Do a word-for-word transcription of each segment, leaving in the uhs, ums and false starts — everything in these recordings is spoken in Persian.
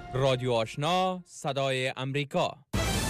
رادیو آشنا صدای امریکا.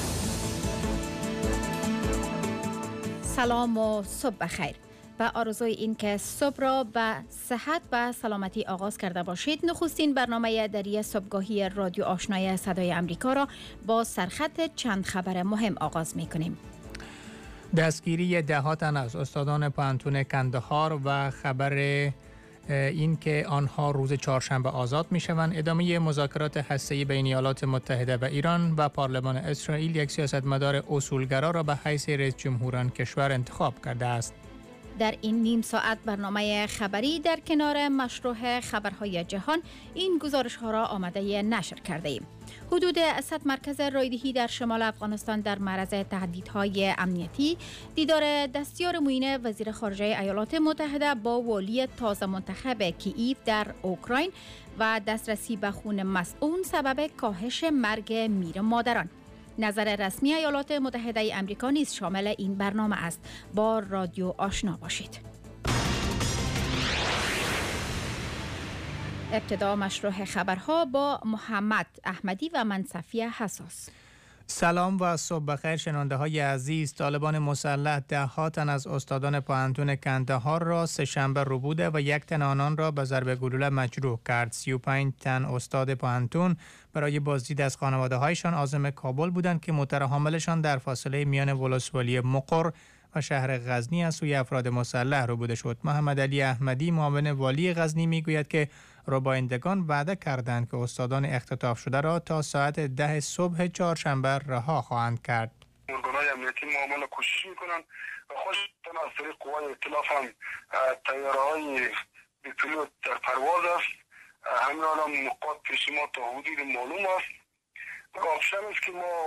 سلام و صبح بخیر. و آرزوی این که صبح را به صحت و سلامتی آغاز کرده باشید. نخستین برنامه دری صبحگاهی رادیو آشنای صدای امریکا را با سرخط چند خبر مهم آغاز می کنیم. دستگیری ده تن از استادان پوهنتون کندهار و خبر این که آنها روز چهارشنبه آزاد می شوند. ادامه مذاکرات هسته‌ای بین ایالات متحده و ایران و پارلمان اسرائیل یک سیاستمدار اصولگرا را به حیث رئیس جمهور کشور انتخاب کرده است. در این نیم ساعت برنامه خبری در کنار مشروع خبرهای جهان این گزارش ها را آماده نشر کرده ایم. حدود صد مرکز رایدهی در شمال افغانستان در معرض تهدیدهای امنیتی. دیدار دستیار معین وزیر خارجه ایالات متحده با والی تازه منتخب کییف در اوکراین و دسترسی به خون مسئول سبب کاهش مرگ میر مادران. نظر رسمی ایالات متحده آمریکا نیز شامل این برنامه است. با رادیو آشنا باشید. ابتدا مشروع خبرها با محمد احمدی و من صفیه حساس. سلام و صبح بخیر شنونده های عزیز. طالبان مسلح ده ها تن از استادان پوهنتون کندهار را سه شنبه ربوده و یک تن آنان را به ضرب گلوله مجروح کرد. سی و پنج تن استاد پوهنتون برای بازدید از خانواده هایشان عازم کابل بودند که موتر حاملشان در فاصله میان ولسوالی مقر و شهر غزنی از سوی افراد مسلح ربوده شد. محمد علی احمدی معاون والی غزنی میگوید که ربایندگان وعده کردند که استادان اختطاف شده را تا ساعت ده صبح چهارشنبه رها خواهند کرد. ارگان‌های امنیتی معامله کوشش میکنند و خودشان از طریق قوای ائتلاف هم طیاره‌های بی‌پیلوت در پرواز است. همین الان نقاط پیش ما تا حدود معلوم است. آپشن است که ما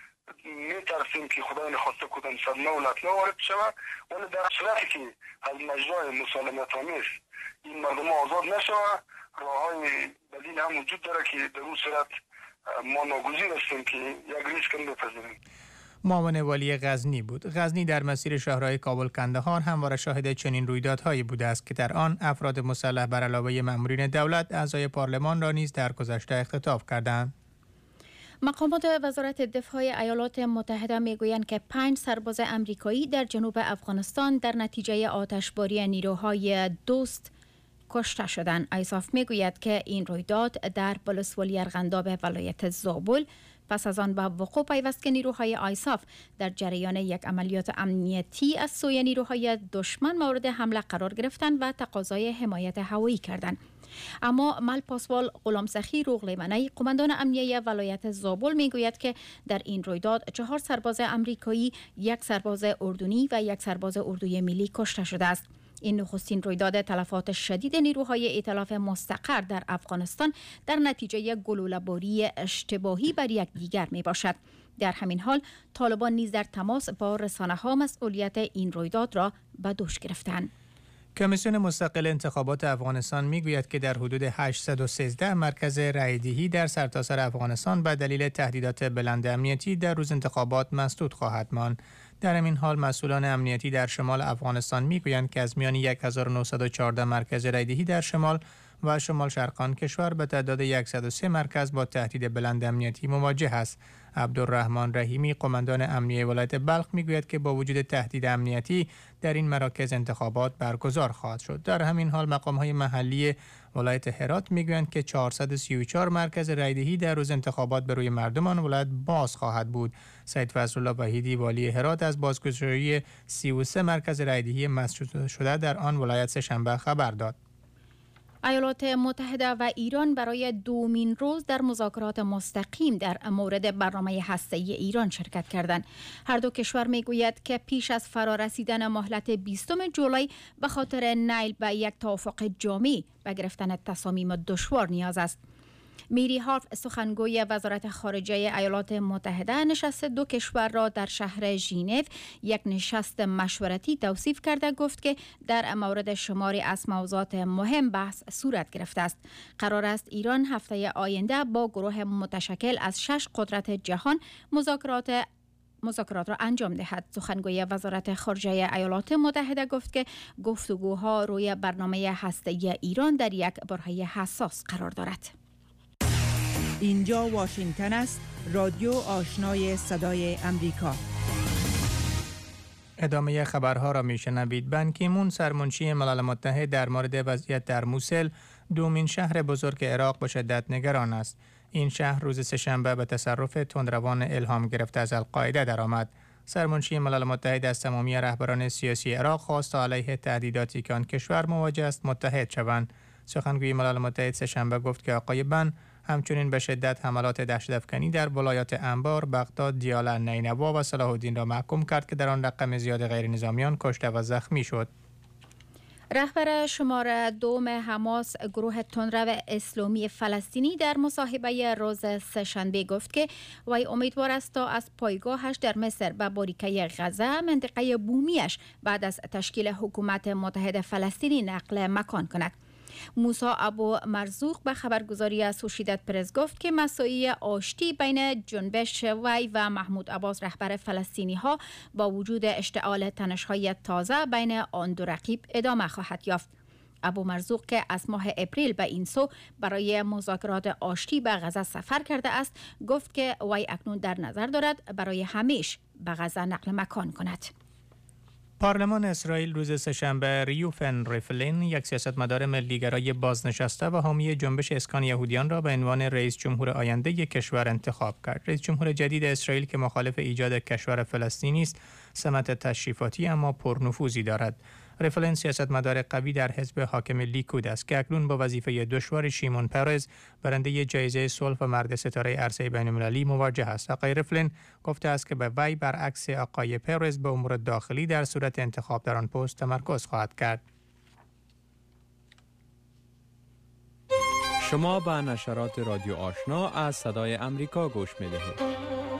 میترسیم که خدای نخواسته کدام صدمه و لطمه وارد شود، ولی در صورتی که از مجرای مسالمت آمیز این مردم آزاد نشود، راههای بدیل هم وجود داره که در اون صورت ما ناگزیر هستیم که یک ریسک هم بپذیریم. معاون والی غزنی بود. غزنی در مسیر شاهراه کابل کندهار همواره شاهد چنین رویدادهایی بوده است که در آن افراد مسلح بر علاوه مامورین دولت اعضای پارلمان را نیز در گذشته اختطاف کردند. مقامات وزارت دفاع ایالات متحده میگویند که پنج سرباز امریکایی در جنوب افغانستان در نتیجه آتشباری نیروهای دوست کشته شدند. آیساف میگوید که این رویداد در ولسوالی ارغنداب ولایت زابل پس از آن به وقوع پیوست که نیروهای آیساف در جریان یک عملیات امنیتی از سوی نیروهای دشمن مورد حمله قرار گرفتند و تقاضای حمایت هوایی کردند. اما مل پاسوال غلام سخی روغلیمانی قماندان امنیه ولایت زابل میگوید که در این رویداد چهار سرباز امریکایی، یک سرباز اردنی و یک سرباز اردوی ملی کشته شده است. این نخستین رویداد تلفات شدید نیروهای ائتلاف مستقر در افغانستان در نتیجه گلوله‌باری اشتباهی بر یکدیگر می باشد. در همین حال طالبان نیز در تماس با رسانه‌ها مسئولیت این رویداد را به دوش گرفتند. کمیسیون مستقل انتخابات افغانستان میگوید که در حدود هشتصد و سیزده مرکز رایدهی در سرتاسر افغانستان به دلیل تهدیدات بلند امنیتی در روز انتخابات مسدود خواهد ماند. در همین حال مسئولان امنیتی در شمال افغانستان میگویند که از میان صد و نود و چهارده مرکز رایدهی در شمال و شمال شرقان کشور به تعداد صد و سه مرکز با تهدید بلند امنیتی مواجه است. عبدالرحمن رحیمی قماندان امنیه ولایت بلخ میگوید که با وجود تهدید امنیتی در این مراکز انتخابات برگزار خواهد شد. در همین حال مقام‌های محلی ولایت هرات میگویند که چهارصد و سی و چهار مرکز رایدهی در روز انتخابات به روی مردم آن ولایت باز خواهد بود. سید فضلالله وحیدی والی هرات از بازگشایی سی و سه مرکز رایدهی مسدود شده در آن ولایت سه شنبه خبر داد. ایالات متحده و ایران برای دومین روز در مذاکرات مستقیم در مورد برنامه هسته‌ای ایران شرکت کردند. هر دو کشور میگوید که پیش از فرارسیدن مهلت بیستم جولای به خاطر نیل به یک توافق جامع به گرفتن تصامیم دشوار نیاز است. میری هارف سخنگوی وزارت خارجه ایالات متحده نشست دو کشور را در شهر ژنو یک نشست مشورتی توصیف کرده گفت که در مورد شماری از موضوعات مهم بحث صورت گرفته است. قرار است ایران هفته آینده با گروه متشکل از شش قدرت جهان مذاکرات مذاکرات را انجام دهد. سخنگوی وزارت خارجه ایالات متحده گفت که گفتگوها روی برنامه هسته‌ای ایران در یک برهه حساس قرار دارد. اینجا واشنگتن است، رادیو آشنای صدای امریکا. ادامه خبرها را میشنوید. بن کی مون سرمنشی ملل متحد در مورد وضعیت در موسل، دومین شهر بزرگ عراق، به شدت نگران است. این شهر روز سه‌شنبه به تصرف تندروان الهام گرفته از القاعده درآمد. سرمنشی ملل متحد از تمامی رهبران سیاسی عراق خواست تا علیه تهدیداتی که آن کشور مواجه است متحد شوند. سخنگوی ملل متحد سه‌شنبه گفت که آقای بن همچنین به شدت حملات دهشت‌افکنی در ولایات انبار، بغداد، دیالا، نینوا و صلاح الدین را محکوم کرد که در آن رقم زیاد غیر نظامیان کشته و زخمی شد. رهبر شماره دوم حماس، گروه تندرو اسلامی فلسطینی، در مصاحبه روز سه‌شنبه گفت که وی امیدوار است تا از پایگاهش در مصر به باریکه غزه، منطقه بومیش، بعد از تشکیل حکومت متحد فلسطینی نقل مکان کند. موسی ابو مرزوق به خبرگزاری اسوشییتد پرس گفت که مساعی آشتی بین جنبش وی و محمود عباس، رهبر فلسطینی ها، با وجود اشتعال تنش‌های تازه بین آن دو رقیب ادامه خواهد یافت. ابو مرزوق که از ماه اپریل به این سو برای مذاکرات آشتی به غزه سفر کرده است، گفت که وی اکنون در نظر دارد برای همیشه به غزه نقل مکان کند. پارلمان اسرائیل روز سه‌شنبه ریوفن ریفلین، یک سیاستمدار ملیگرای بازنشسته و حامی جنبش اسکان یهودیان، را به عنوان رئیس جمهور آینده کشور انتخاب کرد. رئیس جمهور جدید اسرائیل که مخالف ایجاد کشور فلسطینی است، سمت تشریفاتی اما پرنفوذی دارد. ریفلین سیاستمدار قوی در حزب حاکم لیکود است که اکنون با وظیفه دشوار شیمون پرز، برنده جایزه صلح و مرد ستاره عرصه بین‌المللی، مواجه است. آقای ریفلین گفته است که به وی برعکس آقای پرز به امور داخلی در صورت انتخاب در آن پست تمرکز خواهد کرد. شما به نشرات رادیو آشنا از صدای امریکا گوش می‌دهید.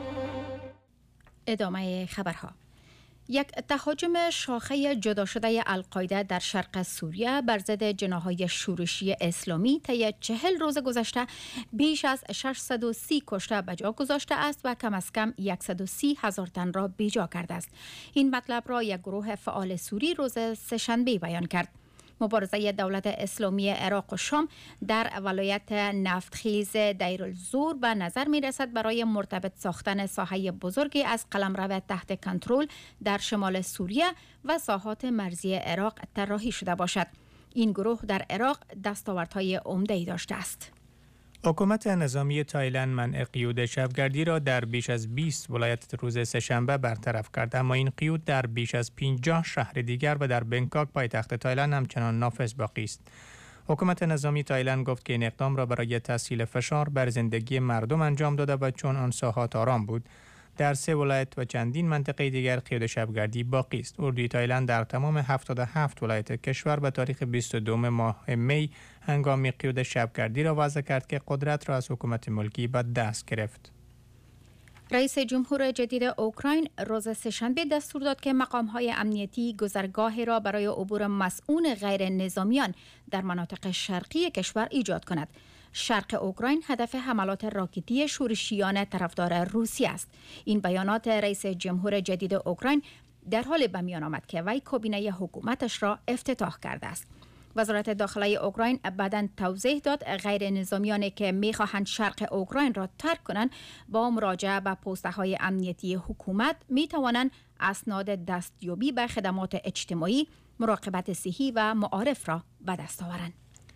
ادامه خبرها. یک تهاجم شاخه جدا شده القاعده در شرق سوریه بر ضد جناح‌های شورشی اسلامی طی چهل روز گذشته بیش از ششصد و سی کشته به جا گذاشته است و کم از کم صد و سی هزار تن را بیجا کرده است. این مطلب را یک گروه فعال سوری روز سه‌شنبه بیان کرد. مبارزه دولت اسلامی عراق و شام در ولایت نفتخیز دیرالزور به نظر می رسد برای مرتبط ساختن ساحه بزرگی از قلمرو تحت کنترل در شمال سوریه و ساحات مرزی عراق طراحی شده باشد. این گروه در عراق دستاوردهای عمده‌ای داشته است. حکومت نظامی تایلند منع قیود شبگردی را در بیش از بیست ولایت روز سه‌شنبه برطرف کرد، اما این قیود در بیش از پنجاه شهر دیگر و در بنکاک پایتخت تایلند همچنان نافذ باقی است. حکومت نظامی تایلند گفت که این اقدام را برای تسهیل فشار بر زندگی مردم انجام داده و چون آن ساحات آرام بود، در سه ولایت و چندین منطقه دیگر قیود شبگردی باقی است. اردوی تایلند در تمام هفتاد و هفت ولایت کشور به تاریخ بیست و دوم ماه می هنگام قیود شبگردی را وضع کرد که قدرت را از حکومت ملکی به دست گرفت. رئیس جمهور جدید اوکراین روز سه‌شنبه دستور داد که مقام‌های امنیتی گذرگاهی را برای عبور مسئول غیر نظامیان در مناطق شرقی کشور ایجاد کند. شرق اوکراین هدف حملات راکتی شورشیان طرفدار روسیه است. این بیانات رئیس جمهور جدید اوکراین در حال به میان آمد که وی کابینه حکومتش را افتتاح کرده است. وزارت داخله اوکراین بعداً توضیح داد غیر نظامیانی که می‌خواهند شرق اوکراین را ترک کنند با مراجعه به پست‌های امنیتی حکومت می‌توانند اسناد دستیابی به خدمات اجتماعی، مراقبت صحی و معارف را به دست آورند.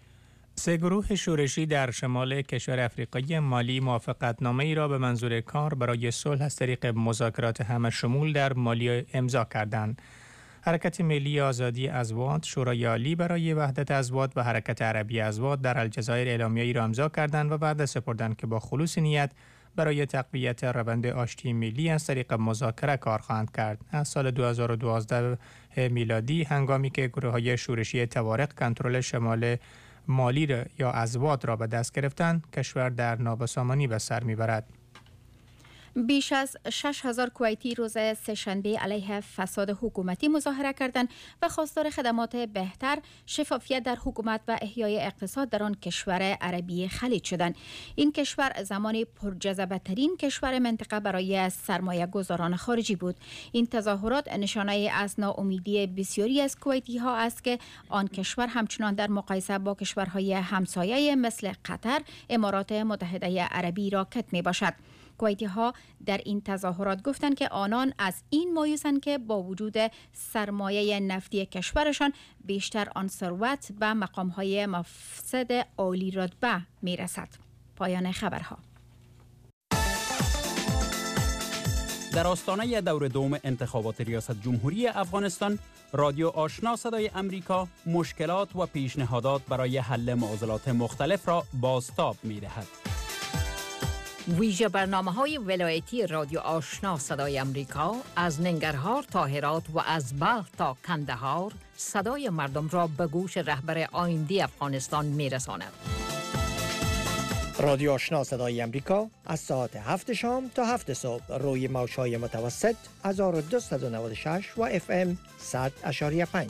سه گروه شورشی در شمال کشور افریقایی مالی موافقتنامه ای را به منظور کار برای صلح از طریق مذاکرات همه شمول در مالی امضا کردند. حرکت ملی آزادی ازواد، شورای عالی برای وحدت ازواد و حرکت عربی ازواد در الجزایر اعلامیه‌ای را امضا کردند و بعد سپردند که با خلوص نیت برای تقویت روند آشتی ملی از طریق مذاکره کار خواهند کرد. از سال دو هزار و دوازده میلادی هنگامی که گروه‌های شورشی توارق کنترل شمال مالی را یا ازواد را به دست گرفتند، کشور در نابسامانی به سر میبرد. بیش از شش هزار کویتی روز سه‌شنبه علیه فساد حکومتی مظاهره کردند و خواستار خدمات بهتر، شفافیت در حکومت و احیای اقتصاد در آن کشور عربی خلیج شدند. این کشور زمانی پرجذبه ترین کشور منطقه برای سرمایه گذاران خارجی بود. این تظاهرات نشانه از ناامیدی بسیاری از کویتی ها است که آن کشور همچنان در مقایسه با کشورهای همسایه مثل قطر، امارات متحده عربی را کت می باشد. کویتی ها در این تظاهرات گفتند که آنان از این مایوسند که با وجود سرمایه نفتی کشورشان بیشتر آن ثروت به مقام های مفسد عالی رتبه می رسد. پایان خبرها. در آستانه دور دوم انتخابات ریاست جمهوری افغانستان، رادیو آشنا صدای امریکا مشکلات و پیشنهادات برای حل معضلات مختلف را بازتاب می دهد. ویژه برنامه‌های ولایتی رادیو آشنا صدای امریکا از ننگرهار تا هرات و از بلخ تا کندهار صدای مردم را به گوش رهبر آیندی افغانستان می‌رساند. رادیو آشنا صدای امریکا از ساعت هفت شام تا هفت صبح روی موج‌های متوسط هزار و دویست و نود و شش و اف ام صد و پنج.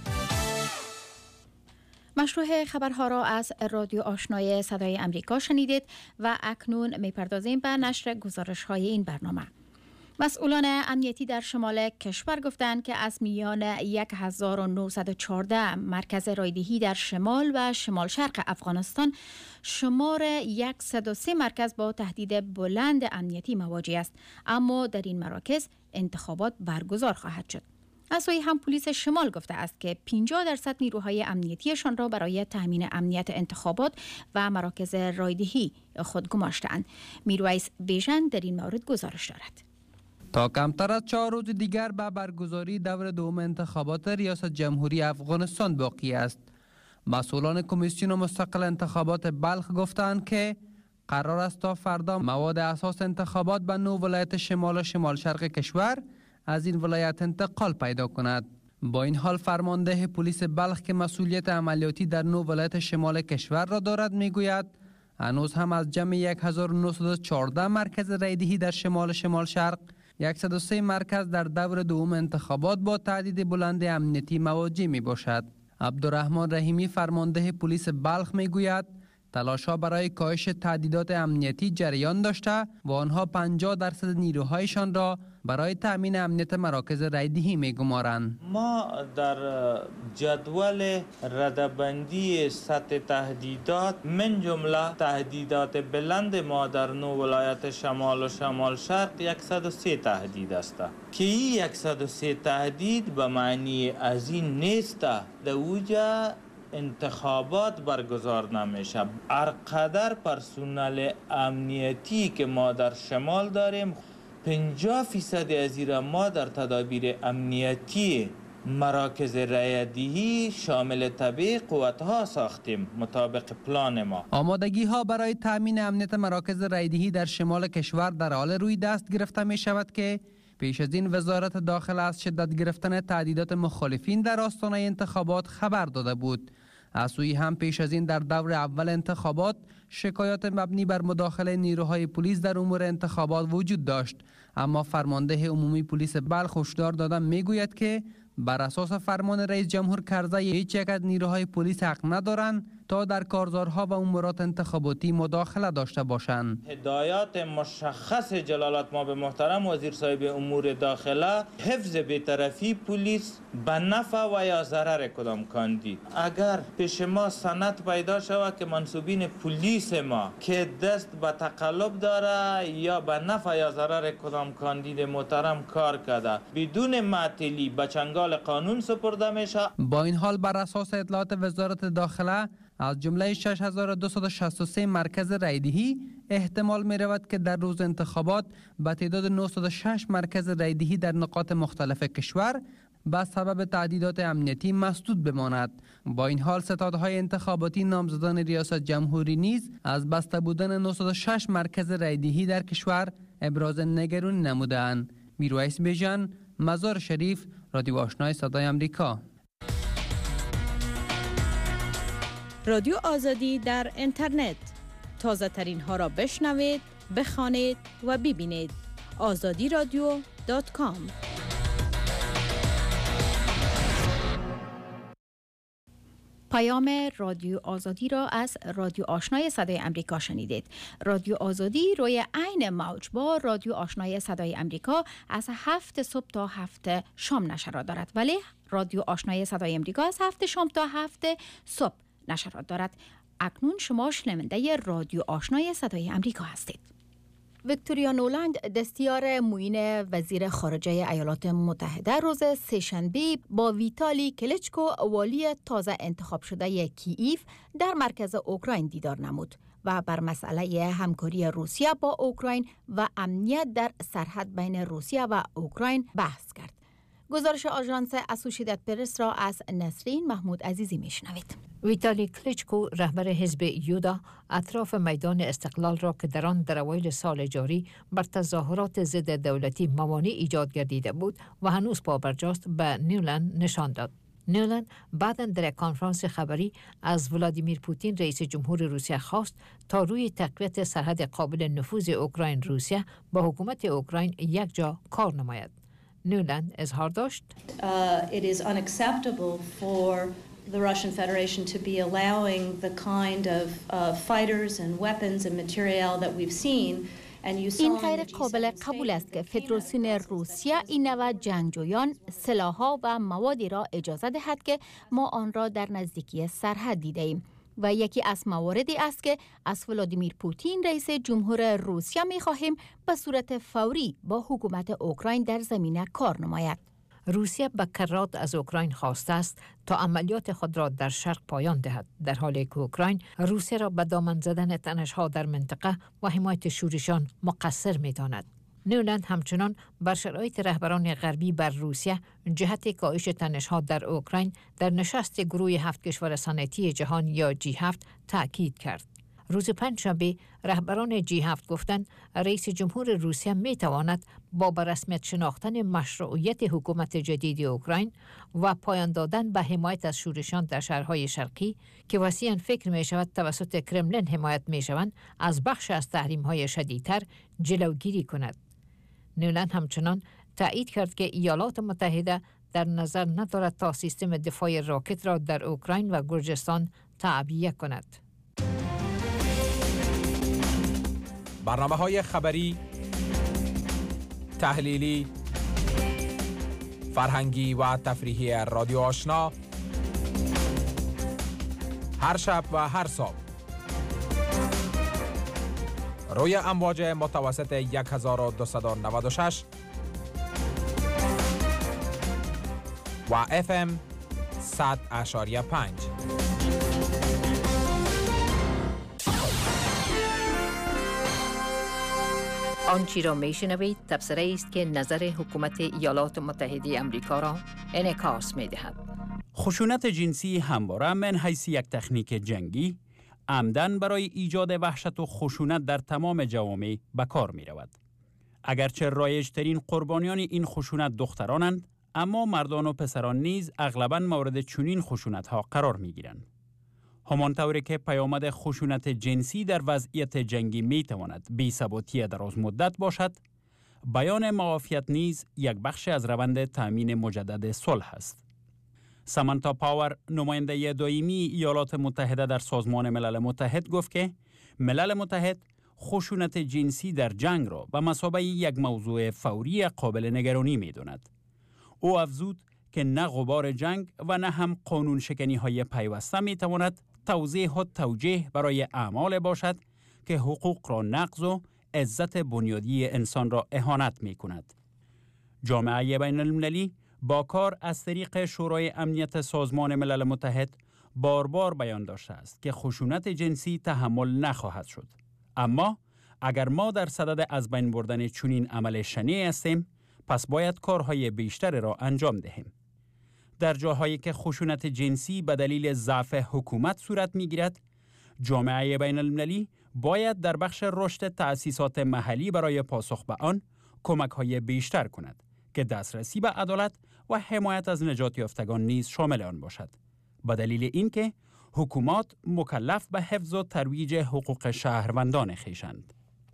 مشروع خبرها را از رادیو آشنای صدای امریکا شنیدید و اکنون میپردازیم به نشر گزارش های این برنامه. مسئولان امنیتی در شمال کشور گفتند که از میان هزار و نهصد و چهارده مرکز رایدهی در شمال و شمال شرق افغانستان، شمار صد و سه مرکز با تهدید بلند امنیتی مواجه است، اما در این مراکز انتخابات برگزار خواهد شد. از سوی هم پلیس شمال گفته است که پنجاه درصد نیروهای امنیتیشان را برای تامین امنیت انتخابات و مراکز رایدهی خود گماشته‌اند. میرویس بیژن در این مورد گزارش دارد. تا کمتر از چهار روز دیگر به برگزاری دور دوم انتخابات ریاست جمهوری افغانستان باقی است. مسئولان کمیسیون مستقل انتخابات بلخ گفتند که قرار است تا فردا مواد اساس انتخابات به نو ولایت شمال و شمال شرق کشور از این ولایت انتقال پیدا کند. با این حال فرمانده پلیس بلخ که مسئولیت عملیاتی در نو ولایت شمال کشور را دارد میگوید هنوز هم از جمع هزار و نهصد و چهارده مرکز رایدهی در شمال شمال شرق، صد و سه مرکز در دور دوم انتخابات با تهدید بلند امنیتی مواجه می باشد. عبدالرحمن رحیمی فرمانده پلیس بلخ می گوید تلاش‌ها برای کاهش تهدیدات امنیتی جریان داشته و آنها پنجاه درصد نیروهایشان را برای تأمین امنیت مراکز رایدهی می‌گمارند. ما در جدول رده‌بندی سطح تهدیدات من جمله تهدیدات بلند ما در نو ولایت شمال و شمال شرق صد و سه تهدید است که این صد و سه تهدید به معنی از این نیست در اوجه انتخابات برگزار نمیشه. هرقدر پرسنل امنیتی که ما در شمال داریم، پنجاه فیصد از این ما در تدابیر امنیتی مراکز رایدهی شامل طبیعی قوتها ساختیم مطابق پلان ما. آمادگی ها برای تامین امنیت مراکز رایدهی در شمال کشور در حال روی دست گرفته می شود که پیش از این وزارت داخله از شدت گرفتن تهدیدات مخالفین در آستانه انتخابات خبر داده بود. از سوی هم پیش از این در دور اول انتخابات شکایات مبنی بر مداخله نیروهای پلیس در امور انتخابات وجود داشت، اما فرمانده عمومی پلیس بلخ هشدار داده میگوید که بر اساس فرمان رئیس جمهور کرزی هیچ یک از نیروهای پلیس حق ندارند تا در کارزارها و امورات انتخاباتی مداخله داشته باشند. هدایات مشخص جلالت مآب محترم وزیر صاحب امور داخله حفظ بی‌طرفی پلیس به نفع و یا ضرر کدام کاندید. اگر پیش ما سند پیدا شود که منصوبین پلیس ما که دست به تقلب داره یا به نفع یا ضرر کدام کاندید محترم کار کرده، بدون معطلی به چنگال قانون سپرده میشه. با این حال بر اساس اطلاعات وزارت داخله از جمله شش هزار و دویست و شصت و سه مرکز رایدهی احتمال می رود که در روز انتخابات به تعداد نهصد و شش مرکز رایدهی در نقاط مختلف کشور به سبب تهدیدات امنیتی مسدود بماند. با این حال ستادهای انتخاباتی نامزدان ریاست جمهوری نیز از بسته بودن نهصد و شش مرکز رایدهی در کشور ابراز نگرانی نمودند. میرویس بیژن، مزار شریف، رادیو آشنای صدای امریکا. رادیو آزادی در اینترنت، تازه ترین ها را بشنوید، بخوانید و ببینید. آزادی رادیو دات کام. پیام رادیو آزادی را از رادیو آشنای صدای امریکا شنیدید. رادیو آزادی روی عین موج با رادیو آشنای صدای امریکا از هفت صبح تا هفت شام نشرات دارد، ولی رادیو آشنای صدای امریکا از هفت شام تا هفت صبح نشرات دارد. اکنون شما شنونده رادیو آشنای صدای امریکا هستید. ویکتوریا نولند دستیار معین وزیر خارجه ایالات متحده روز سه‌شنبه با ویتالی کلیچکو والی تازه انتخاب شده کییف در مرکز اوکراین دیدار نمود و بر مسئله همکاری روسیه با اوکراین و امنیت در سرحد بین روسیه و اوکراین بحث کرد. گزارش آژانس اسوشییتد پرس را از نسرین محمود عزیزی میشنوید. ویتالی کلیچکو رهبر حزب یودا اطراف میدان استقلال را که در آن در اوایل سال جاری بر تظاهرات ضد دولتی موانع ایجاد گردیده بود و هنوز پابرجاست به نیولند نشان داد. نیولند بعداً در کنفرانس خبری از ولادیمیر پوتین رئیس جمهور روسیه خواست تا روی تقویت سرحد قابل نفوذ اوکراین روسیه با حکومت اوکراین یک جا کار نماید. نیولند اظهار داشت uh, It is unacceptable for the Russian Federation to be allowing the kind of uh, fighters and weapons and material that we've seen. این غیر قابل قبول است که فدراسیون روسیه این نوع جنگجویان، سلاح‌ها و موادی را اجازه دهد که ما آن را در نزدیکی سرحد دیده ایم. و یکی از مواردی است که از ولادیمیر پوتین رئیس جمهور روسیه می خواهیم به صورت فوری با حکومت اوکراین در زمینه کار نماید. روسیه به کرات از اوکراین خواسته است تا عملیات خود را در شرق پایان دهد، در حالی که اوکراین روسیه را به دامن زدن تنش‌ها در منطقه و حمایت شورشان مقصر می‌داند. نیولند همچنان بر شرایط رهبران غربی بر روسیه جهت کاهش تنش‌ها در اوکراین در نشست گروه هفت کشور صنعتی جهان یا جی هفت تأکید کرد. روز پنجشنبه رهبران جی هفت گفتند رئیس جمهور روسیه می تواند با به رسمیت شناختن مشروعیت حکومت جدید اوکراین و پایان دادن به حمایت از شورشان در شهرهای شرقی که وسیعاً فکر می شود توسط کرملین حمایت می شوند از بخش از تحریم‌های شدیدتر جلوگیری کند. نیولند همچنان تایید کرد که ایالات متحده در نظر ندارد تا سیستم دفاع راکت را در اوکراین و گرجستان تعبیه کند. برنامه‌های خبری، تحلیلی، فرهنگی و تفریحی رادیو آشنا هر شب و هر صبح روی امواج متوسط یک هزار و دویست و نود و شش و اف ام صد اشاریه پنج. آنچی را می شنوید تبصره است که نظر حکومت ایالات متحده امریکا را انعکاس می دهد. خشونت جنسی همواره من حیث یک تکنیک جنگی عمدن برای ایجاد وحشت و خشونت در تمام جوامع به کار می رود. اگرچه رایج‌ترین قربانیان این خشونت دخترانند، اما مردان و پسران نیز اغلباً مورد چنین خشونت‌ها قرار می‌گیرند. همانطوری که پیامد خشونت جنسی در وضعیت جنگی می‌تواند بی‌ثباتی دراز مدت باشد، بیان معافیت نیز یک بخش از روند تأمین مجدد صلح است. سامانتا پاور، نماینده دائمی ایالات متحده در سازمان ملل متحد گفت که ملل متحد خشونت جنسی در جنگ را به مثابه یک موضوع فوری قابل نگرانی می‌داند. او افزود که نه غبار جنگ و نه هم قانون شکنی های پیوسته می تواند توضیح و توجیه برای اعمال باشد که حقوق را نقض و عزت بنیادی انسان را اهانت می کند. جامعه بین المللی با کار از طریق شورای امنیت سازمان ملل متحد بار بار بیان داشته است که خشونت جنسی تحمل نخواهد شد. اما اگر ما در صدد از بین بردن چنین عمل شنیع هستیم، پس باید کارهای بیشتر را انجام دهیم. در جاهایی که خشونت جنسی به دلیل ضعف حکومت صورت می‌گیرد، جامعه بین المللی باید در بخش رشد تأسیسات محلی برای پاسخ به آن کمک‌های بیشتر کند که دسترسی به عدالت و حمایت از نجات یافتگان نیز شامل آن باشد. به دلیل اینکه حکومات مکلف به حفظ و ترویج حقوق شهروندان خویشند.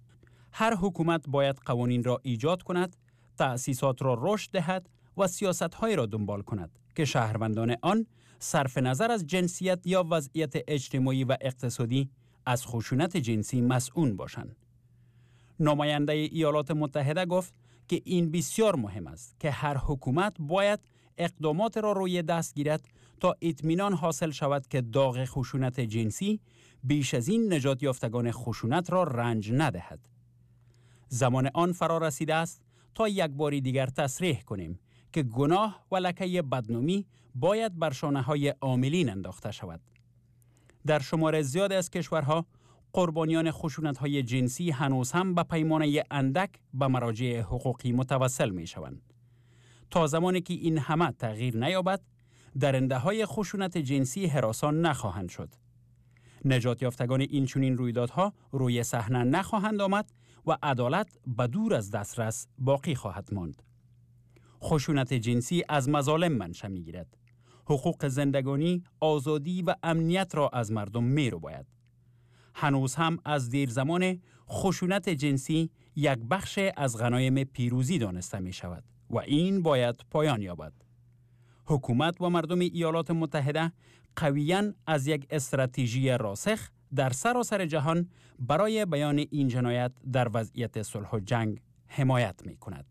هر حکومت باید قوانین را ایجاد کند، تأسیسات را رشد دهد و سیاست‌های را دنبال کند که شهروندان آن صرف نظر از جنسیت یا وضعیت اجتماعی و اقتصادی از خشونت جنسی مسئول باشند. نماینده ایالات متحده گفت که این بسیار مهم است که هر حکومت باید اقدامات را روی دست گیرد تا اطمینان حاصل شود که داغ خشونت جنسی بیش از این نجات یافتگان خشونت را رنج ندهد. زمان آن فرا رسیده است تا یک بار دیگر تصریح کنیم که گناه و لکه بدنامی باید بر شانه‌های عاملین انداخته شود. در شمار زیاد از کشورها قربانیان خشونت‌های جنسی هنوز هم به پیمانه اندک به مراجع حقوقی متوسل می‌شوند. تا زمانی که این همه تغییر نیابد، درنده‌های خشونت جنسی هراسان نخواهند شد. نجات یافتگان این چنین رویدادها روی صحنه نخواهند آمد و عدالت به دور از دسترس باقی خواهد ماند. خشونت جنسی از مظالم منشأ می‌گیرد. حقوق زندگانی، آزادی و امنیت را از مردم می‌رباید. هنوز هم از دیر زمان خشونت جنسی یک بخش از غنایم پیروزی دانسته می شود و این باید پایان یابد. حکومت و مردم ایالات متحده قویاً از یک استراتژی راسخ در سراسر جهان برای بیان این جنایت در وضعیت صلح و جنگ حمایت می کند.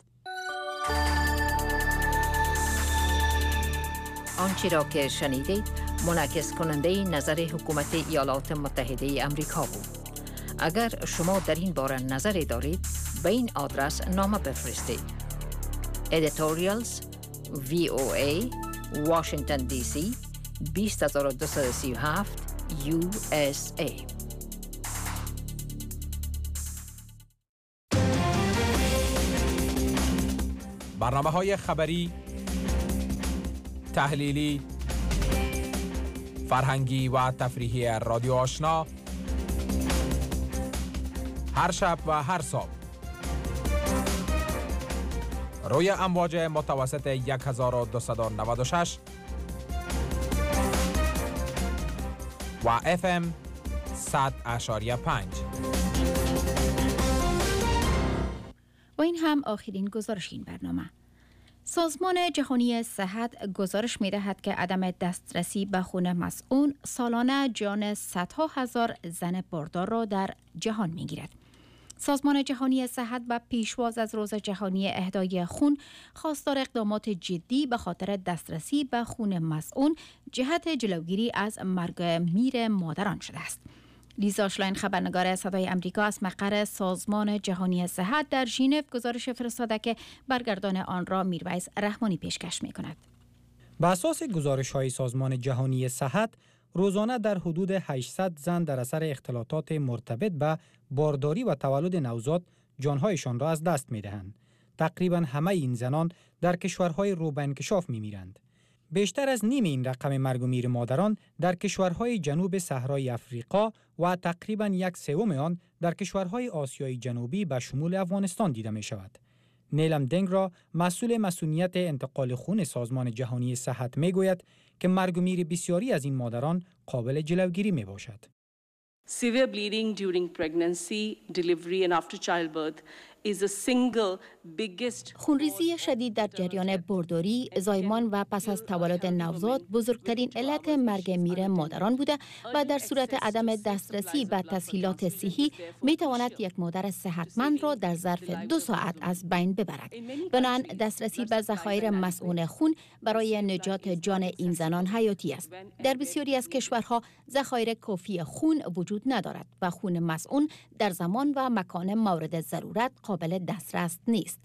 آنچه را که شنیدید منعکس کننده نظر حکومت ایالات متحده امریکا بود. اگر شما در این باره نظری دارید به این آدرس نامه بفرستید. Editorials وی او ای Washington دی سی بیست هزار و دویست و سی و هفت یو اس ای. برنامه‌های خبری، تحلیلی، فرهنگی و تفریحی رادیو آشنا هر شب و هر صبح روی امواج متوسط یک هزار و دویست و نود و شش و اف ام صد اشاریه پنج. و این هم آخرین گزارش این برنامه. سازمان جهانی صحت گزارش می دهد که عدم دسترسی به خون مسئول سالانه جان صدها هزار زن باردار را در جهان می گیرد. سازمان جهانی صحت و پیشواز از روز جهانی اهدای خون خواستار اقدامات جدی به خاطر دسترسی به خون مسئول جهت جلوگیری از مرگ میر مادران شده است. لیزا شلاین خبرنگار صدای امریکا از مقر سازمان جهانی صحت در ژنو گزارش فرستاده که برگردان آن را میرویس رحمانی پیشکش می کند. بر اساس گزارش‌های سازمان جهانی صحت، روزانه در حدود هشتصد زن در اثر اختلالات مرتبط به بارداری و تولد نوزاد جانهایشان را از دست می‌دهند. تقریباً همه این زنان در کشورهای رو به انکشاف می‌میرند. بیشتر از نیم این رقم مرگ و میر مادران در کشورهای جنوب صحرای افریقا و تقریباً یک سوم آن در کشورهای آسیای جنوبی به شمول افغانستان دیده می شود. نیلم دنگرا مسئول مسئولیت انتقال خون سازمان جهانی صحت می گوید که مرگ و میر بسیاری از این مادران قابل جلوگیری می باشد. Severe bleeding during pregnancy, delivery and after childbirth is the single biggest. خونریزی شدید در جریان بارداری، زایمان و پس از تولد نوزاد بزرگترین علت مرگ میر مادران بوده و در صورت عدم دسترسی به تسهیلات صحی می تواند یک مادر صحتمند را در ظرف دو ساعت از بین ببرد. بنابراین دسترسی به ذخایر مسئول خون برای نجات جان این زنان حیاتی است. در بسیاری از کشورها ذخایر کافی خون وجود ندارد و خون مسئول در زمان و مکان مورد ضرورت قابل دسترس نیست.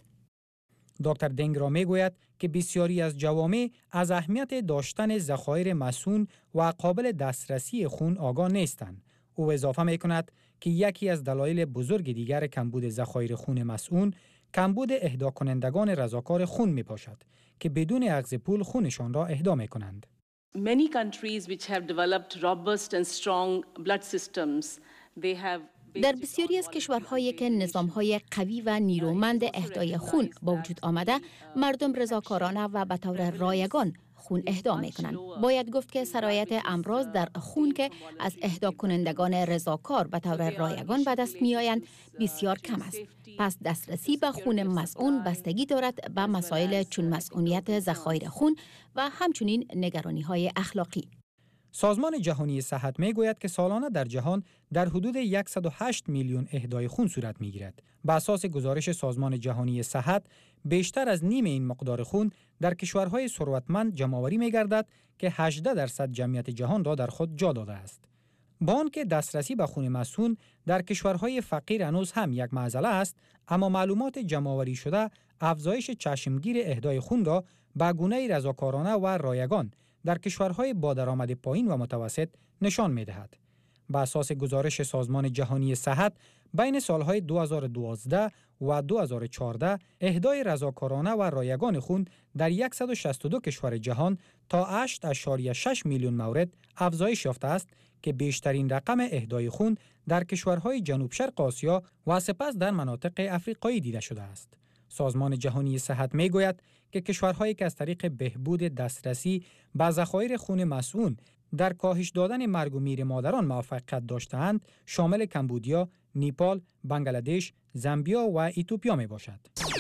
دکتر دنگرا میگوید که بسیاری از جوامع از اهمیت داشتن ذخایر مسئول و قابل دسترسی خون آگاه نیستند. او اضافه میکند که یکی از دلایل بزرگ دیگر کمبود ذخایر خون مسئول کمبود اهدا کنندگان رضاکار خون می باشد که بدون اخذ پول خونشان را اهدا می کنند. Many countries which have developed robust and strong blood systems, they have در بسیاری از کشورهایی که نظام‌های قوی و نیرومند اهدای خون با وجود آمده، مردم رضاکارانه و به طور رایگان خون اهدا می کنند. باید گفت که سرایت امراض در خون که از اهدا کنندگان رضاکار به طور رایگان به دست می آیند بسیار کم است. پس دسترسی به خون مسئول بستگی دارد به مسائل چون مسئولیت ذخایر خون و همچنین نگرانی های اخلاقی. سازمان جهانی صحت می گوید که سالانه در جهان در حدود صد و هشت میلیون اهدای خون صورت می گیرد. بر اساس گزارش سازمان جهانی صحت، بیشتر از نیم این مقدار خون در کشورهای ثروتمند جمع‌آوری می گردد که هجده درصد جمعیت جهان را در خود جا داده است. با آنکه دسترسی به خون مسئول در کشورهای فقیر هنوز هم یک معضله است، اما معلومات جمع‌آوری شده افزایش چشمگیر اهدای خون را به گونه رضاکارانه و رایگان در کشورهای با درآمد پایین و متوسط نشان می‌دهد. بر اساس گزارش سازمان جهانی صحت، بین سالهای دو هزار و دوازده و دو هزار و چهارده اهدای رضاکارانه و رایگان خون در صد و شصت و دو کشور جهان تا هشت ممیز شش میلیون مورد افزایش یافته است که بیشترین رقم اهدای خون در کشورهای جنوب شرق آسیا و سپس در مناطق افریقایی دیده شده است. سازمان جهانی صحت میگوید که کشورهایی که از طریق بهبود دسترسی به ذخایر خون مسئول در کاهش دادن مرگ و میر مادران موفقیت داشته‌اند شامل کمبودیا، نیپال، بنگلادش، زامبیا و اتیوپیا می باشد.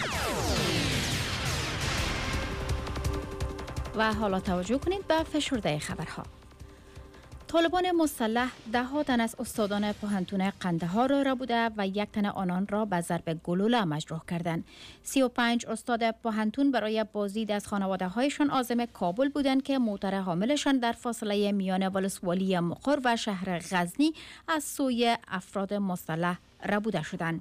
و حالا توجه کنید به فشرده خبرها. طالبان مسلح ده ها تن از استادان پوهنتون قندهار را ربوده و یک تن آنان را به ضرب گلوله مجروح کردند. سی و پنج استاد پوهنتون برای بازدید از خانواده هایشان عازم کابل بودند که موتر حاملشان در فاصله میان ولسوالی مقر و شهر غزنی از سوی افراد مسلح ربوده شدند.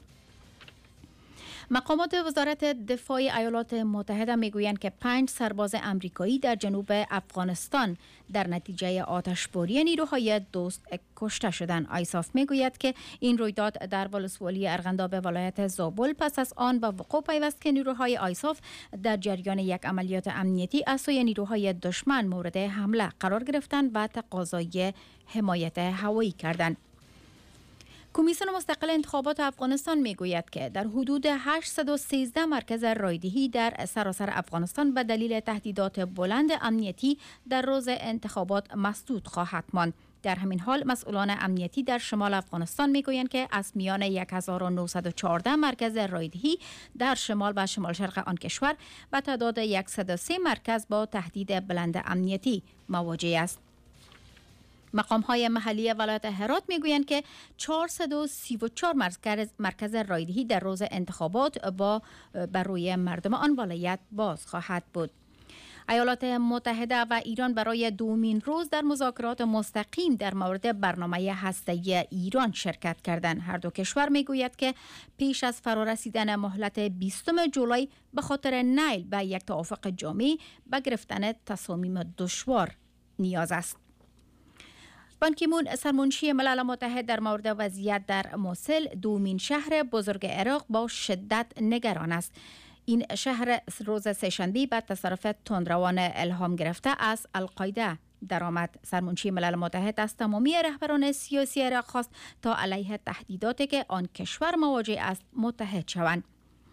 مقامات وزارت دفاع ایالات متحده میگویند که پنج سرباز امریکایی در جنوب افغانستان در نتیجه آتشباری نیروهای دوست کشته شدند. آیساف میگوید که این رویداد در ولسوالی ارغنداب ولایت زابل پس از آن به وقوع پیوست که نیروهای آیساف در جریان یک عملیات امنیتی از سوی نیروهای دشمن مورد حمله قرار گرفتند و تقاضای حمایت هوایی کردند. کمیسیون مستقل انتخابات افغانستان میگوید که در حدود هشتصد و سیزده مرکز رایدهی در سراسر افغانستان به دلیل تهدیدات بلند امنیتی در روز انتخابات مسدود خواهد ماند. در همین حال مسئولان امنیتی در شمال افغانستان میگویند که از میان هزار و نهصد و چهارده مرکز رایدهی در شمال و شمال شرق آن کشور به تعداد صد و سه مرکز با تهدید بلند امنیتی مواجه است. مقام های محلی ولایت هرات میگویند که چهارصد و سی و چهار مرکز, مرکز رایدهی در روز انتخابات با بر روی مردم آن ولایت باز خواهد بود. ایالات متحده و ایران برای دومین روز در مذاکرات مستقیم در مورد برنامه هسته‌ای ایران شرکت کردند. هر دو کشور میگوید که پیش از فرارسیدن مهلت بیستم جولای به خاطر نیل به یک توافق جامع به گرفتن تصامیم دشوار نیاز است. بان کی مون سرمنشی ملل متحد در مورد وضعیت در موصل دومین شهر بزرگ عراق با شدت نگران است. این شهر روز سه‌شنبه به تصرف تندروان الهام گرفته از القاعده درآمد. سرمنشی ملل متحد از تمامی رهبران سیاسی عراق خواست تا علیه تهدیداتی که آن کشور مواجه است متحد شوند.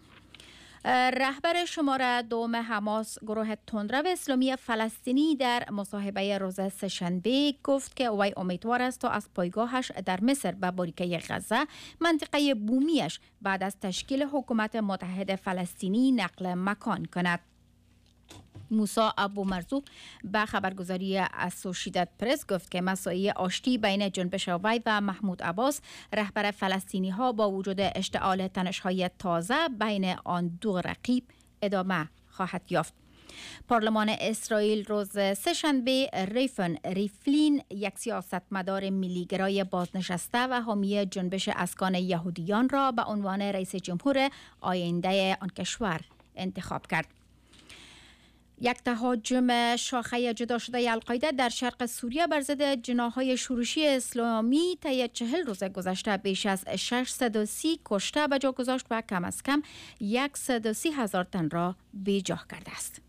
رهبر شماره دوم حماس گروه تندرو اسلامی فلسطینی در مصاحبه روز سه‌شنبه گفت که وی امیدوار است تا از پایگاهش در مصر به باریکه غزه منطقه بومیش بعد از تشکیل حکومت متحد فلسطینی نقل مکان کند. موسی ابو مرزوق به خبرگزاری اسوشییتد پرس گفت که مساعی آشتی بین جنبش وی و محمود عباس رهبر فلسطینی ها با وجود اشتعال تنش‌های تازه بین آن دو رقیب ادامه خواهد یافت. پارلمان اسرائیل روز سه‌شنبه ریفن ریفلین یک سیاستمدار ملیگرای بازنشسته و حامی جنبش اسکان یهودیان را به عنوان رئیس جمهور آینده آن کشور انتخاب کرد. یک تهاجم شاخه جدا شده القاعده در شرق سوریه بر ضد جناح‌های شورشی اسلامی طی چهل روز گذشته بیش از ششصد و سی کشته به جا گذاشت و کم از کم صد و سی هزار تن را بیجاه کرده است.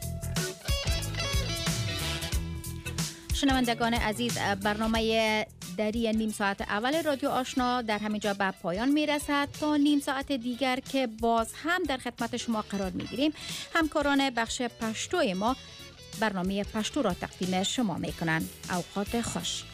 شنوندگان عزیز، برنامه دری نیم ساعت اول رادیو آشنا در همینجا به پایان میرسد. تا نیم ساعت دیگر که باز هم در خدمت شما قرار میگیریم، همکاران بخش پشتو ما برنامه پشتو را تقدیم شما میکنند. اوقات خوش.